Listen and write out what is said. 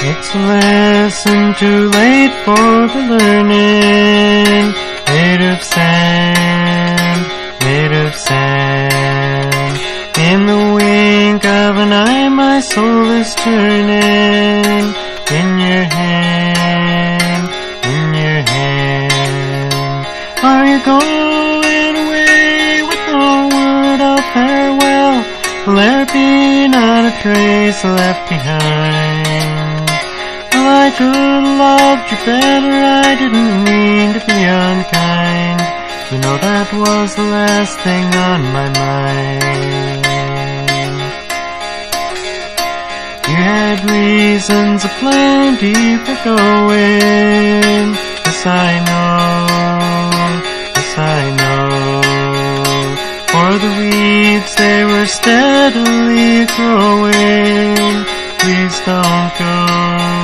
It's a lesson too late for the learning. Made of sand, made of sand. In the wink of an eye my soul is turning. In your hand, in your hand. Are you going away with no word of farewell? Will there be not a trace left behind? Well, I could have loved you better, I didn't mean to be unkind. You know that was the last thing on my mind. You had reasons aplenty for going. Yes, I know, yes, I know. For the weeds, they were steadily growing. Please don't go.